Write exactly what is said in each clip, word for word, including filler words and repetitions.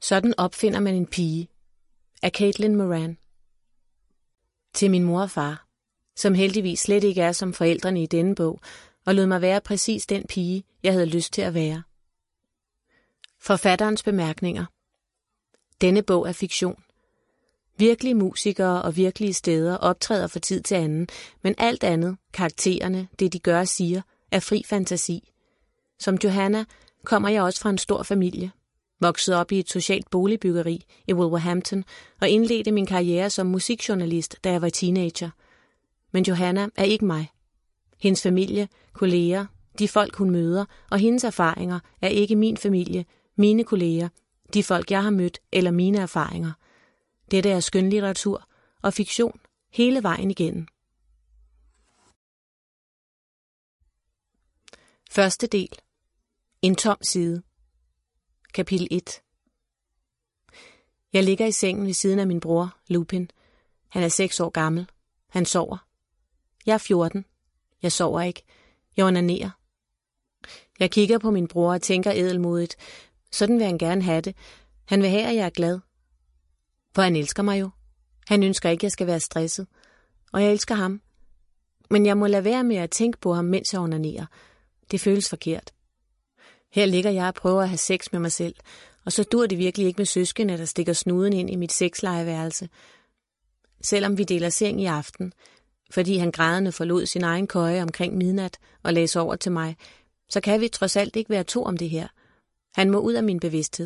Sådan opfinder man en pige af Caitlin Moran. Til min mor og far, som heldigvis slet ikke er som forældrene i denne bog, og lod mig være præcis den pige, jeg havde lyst til at være. Forfatterens bemærkninger. Denne bog er fiktion. Virkelige musikere og virkelige steder optræder fra tid til anden, men alt andet, karaktererne, det de gør og siger, er fri fantasi. Som Johanna kommer jeg også fra en stor familie, voksede op i et socialt boligbyggeri i Wolverhampton og indledte min karriere som musikjournalist, da jeg var teenager. Men Johanna er ikke mig. Hendes familie, kolleger, de folk hun møder og hendes erfaringer er ikke min familie, mine kolleger, de folk jeg har mødt eller mine erfaringer. Dette er skønlitteratur og fiktion hele vejen igennem. Første del. En tom side. Kapitel et. Jeg ligger i sengen ved siden af min bror, Lupin. Han er seks år gammel. Han sover. Jeg er fjorten. Jeg sover ikke. Jeg onanerer. Jeg kigger på min bror og tænker ædelmodigt. Sådan vil han gerne have det. Han vil have, at jeg er glad. For han elsker mig jo. Han ønsker ikke, at jeg skal være stresset. Og jeg elsker ham. Men jeg må lade være med at tænke på ham, mens jeg onanerer. Det føles forkert. Her ligger jeg og prøver at have sex med mig selv, og så dur det virkelig ikke med søskende, der stikker snuden ind i mit sexlegeværelse. Selvom vi deler seng i aften, fordi han grædende forlod sin egen køje omkring midnat og lagde sig over til mig, så kan vi trods alt ikke være to om det her. Han må ud af min bevidsthed.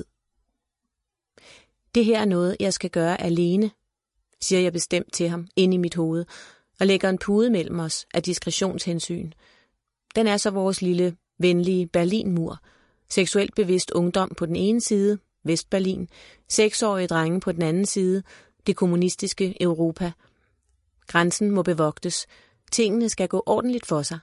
Det her er noget, jeg skal gøre alene, siger jeg bestemt til ham inde i mit hoved, og lægger en pude mellem os af diskretionshensyn. Den er så vores lille, venlige Berlinmur. Seksuelt bevidst ungdom på den ene side, Vestberlin, seksårige drenge på den anden side, det kommunistiske Europa. Grænsen må bevogtes. Tingene skal gå ordentligt for sig.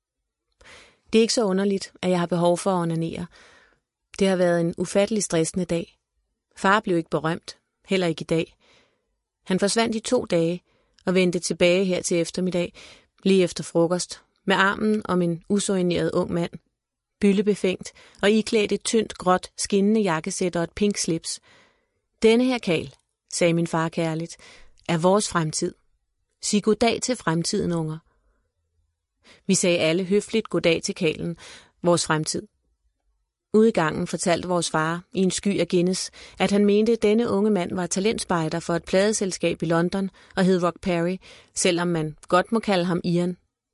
Det er ikke så underligt, at jeg har behov for at onanere. Det har været en ufattelig stressende dag. Far blev ikke berømt, heller ikke i dag. Han forsvandt i to dage og vendte tilbage her til eftermiddag, lige efter frokost, med armen om en usoigneret ung mand, byllebefængt og iklædt et tyndt, gråt, skinnende jakkesæt og et pink slips. Denne her Karl, sagde min far kærligt, er vores fremtid. Sig goddag til fremtiden, unger. Vi sagde alle høfligt goddag til Karlen, vores fremtid. Ude i gangen fortalte vores far i en sky af Guinness, at han mente, at denne unge mand var talentspejder for et pladeselskab i London og hed Rock Perry, selvom man godt må kalde ham Ian.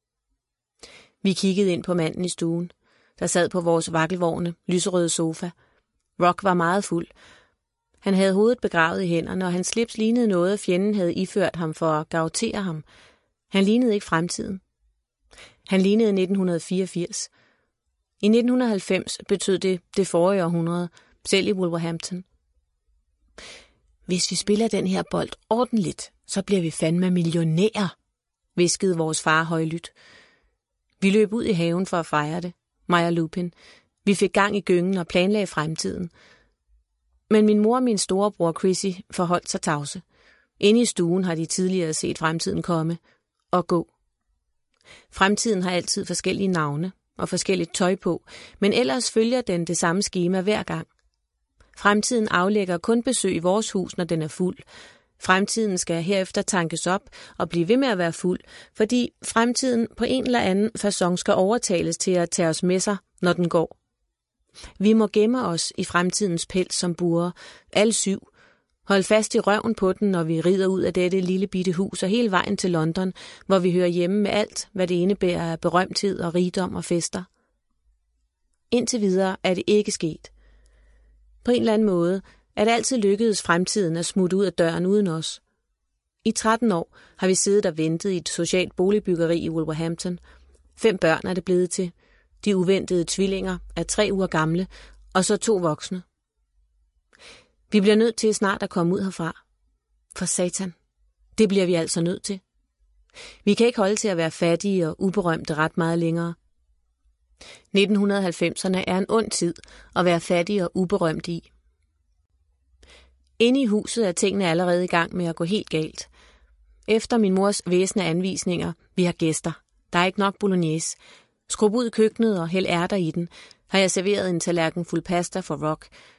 Vi kiggede ind på manden i stuen, der sad på vores vakkelvorne, lyserøde sofa. Rock var meget fuld. Han havde hovedet begravet i hænderne, og hans slips lignede noget, fjenden havde iført ham for at gautere ham. Han lignede ikke fremtiden. Han lignede nitten fireogfirs. I nitten halvfems betød det det forrige århundrede, selv i Wolverhampton. Hvis vi spiller den her bold ordentligt, så bliver vi fandme millionærer, hviskede vores far højlydt. Vi løb ud i haven for at fejre det, mig og Lupin. Vi fik gang i gyngen og planlagde fremtiden. Men min mor og min storebror Chrissy forholdt sig tavse. Inde i stuen har de tidligere set fremtiden komme og gå. Fremtiden har altid forskellige navne og forskelligt tøj på, men ellers følger den det samme skema hver gang. Fremtiden aflægger kun besøg i vores hus, når den er fuld. Fremtiden skal herefter tankes op og blive ved med at være fuld, fordi fremtiden på en eller anden facon skal overtales til at tage os med sig, når den går. Vi må gemme os i fremtidens pels som buer, alle syv. Hold fast i røven på den, når vi rider ud af dette lille bitte hus og hele vejen til London, hvor vi hører hjemme med alt, hvad det indebærer af berømthed og rigdom og fester. Indtil videre er det ikke sket. På en eller anden måde er det altid lykkedes fremtiden at smutte ud af døren uden os. I tretten år har vi siddet og ventet i et socialt boligbyggeri i Wolverhampton. Fem børn er det blevet til. De uventede tvillinger er tre uger gamle, og så to voksne. Vi bliver nødt til snart at komme ud herfra. For satan, det bliver vi altså nødt til. Vi kan ikke holde til at være fattige og uberømte ret meget længere. nitten halvfemserne er en ond tid at være fattig og uberømt i. Inde i huset er tingene allerede i gang med at gå helt galt. Efter min mors væsne anvisninger, vi har gæster. Der er ikke nok bolognese. Skrub ud i køkkenet og hæld ærter i den, har jeg serveret en tallerken fuld pasta for Rock.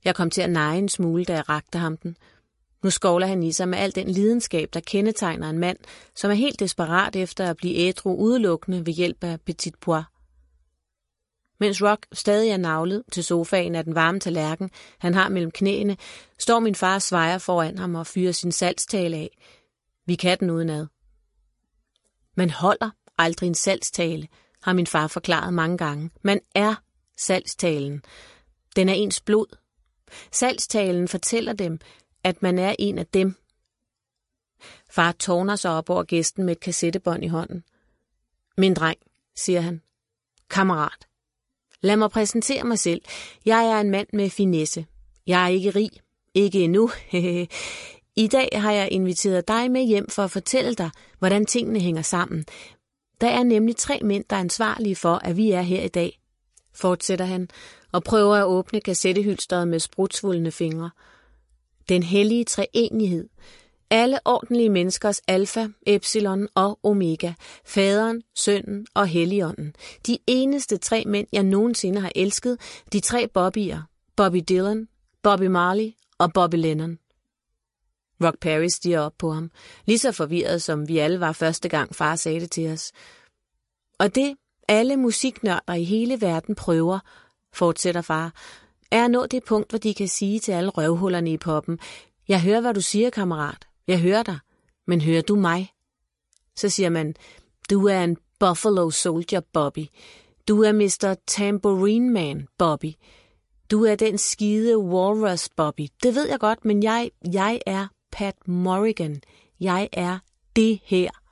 Jeg kom til at neje en smule, da jeg rakte ham den. Nu skovler han i sig med al den lidenskab, der kendetegner en mand, som er helt desperat efter at blive ædru udelukkende ved hjælp af Petit Pois. Mens Rock stadig er navlet til sofaen af den varme tallerken, han har mellem knæene, står min far svejer foran ham og fyrer sin salgstale af. Vi kan den udenad. Man holder aldrig en salgstale, har min far forklaret mange gange. Man er salgstalen. Den er ens blod. Salgstalen fortæller dem, at man er en af dem. Far tårner sig op over gæsten med et kassettebånd i hånden. Min dreng, siger han. Kammerat. Lad mig præsentere mig selv. Jeg er en mand med finesse. Jeg er ikke rig. Ikke endnu. I dag har jeg inviteret dig med hjem for at fortælle dig, hvordan tingene hænger sammen. Der er nemlig tre mænd, der er ansvarlige for, at vi er her i dag, fortsætter han, og prøver at åbne kassettehylstret med sprutsvulne fingre. Den hellige treenighed. Alle ordentlige menneskers alfa, epsilon og omega. Faderen, sønnen og helligånden. De eneste tre mænd, jeg nogensinde har elsket. De tre Bobbier. Bobby Dylan, Bobby Marley og Bobby Lennon. Rock Perry stiger op på ham. Lige så forvirret, som vi alle var første gang far sagde det til os. Og det, alle musiknørder i hele verden prøver, fortsætter far, er at nå det punkt, hvor de kan sige til alle røvhullerne i poppen, jeg hører, hvad du siger, kammerat. Jeg hører dig. Men hører du mig? Så siger man, du er en Buffalo Soldier, Bobby. Du er mister Tambourine Man, Bobby. Du er den skide Walrus, Bobby. Det ved jeg godt, men jeg, jeg er Pat Morrigan. Jeg er det her.